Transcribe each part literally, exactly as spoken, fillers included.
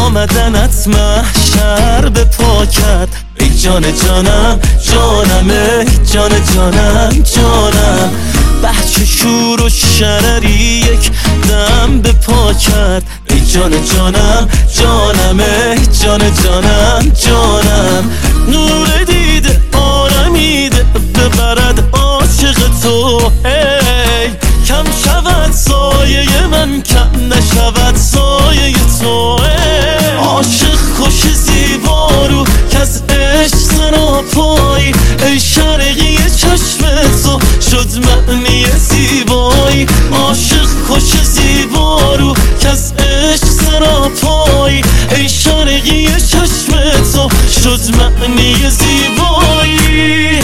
آمدنت محشر به پا کرد. ای جان جانم جانم، ای جان جانم جانم. بچه شور و شرری یک دم به پا کرد. ای جان جانم جانم، ای جان جانم جانم. نور دیده آرمیده ببرد عاشق تو، ای کم شود سایه من، کم نشود سایه تو. ای عاشق خوش زیبا رو که از عشق سراپایی، ای شرقی چشم تو شد معنی زیبایی. عاشق خوش زیبا رو که از عشق سراپایی، ای شرقی چشم تو شد معنی زیبایی.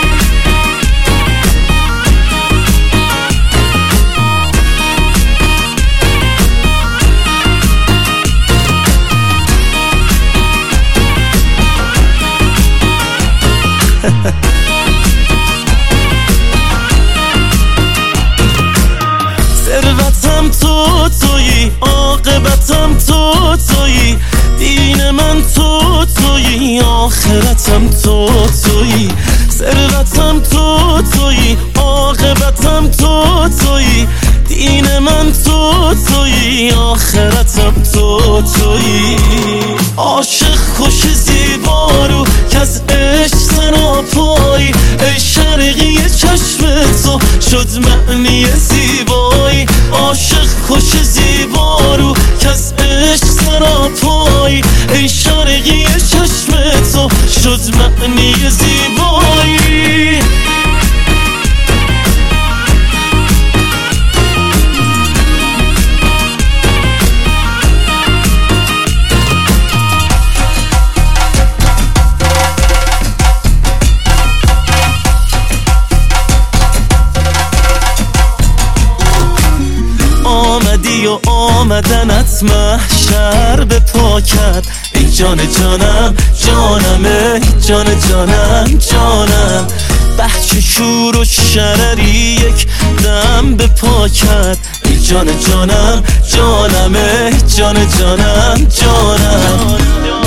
ثروتم تو تویی، عاقبتم تو تویی، دین من تو تویی، آخرتم تو تویی. ثروتم تو تویی، عاقبتم تو تویی، دین من تو تویی، آخرتم تو تویی. عاشق خوش زیبا رو که از عشق سراپایی، ای شرقی چشم تو شد معنی زیبایی. عاشق خوش زیبا رو که از عشق سراپایی، ای شرقی چشم تو شد معنی زیبایی. آمدی و آمدنت محشر به پا کرد. ای جان جانم جانم، ای جان جانم جانم. بچه شور و شرری یک دم به پا کرد. ای جان جانم جانم، ای جان جانم جانم.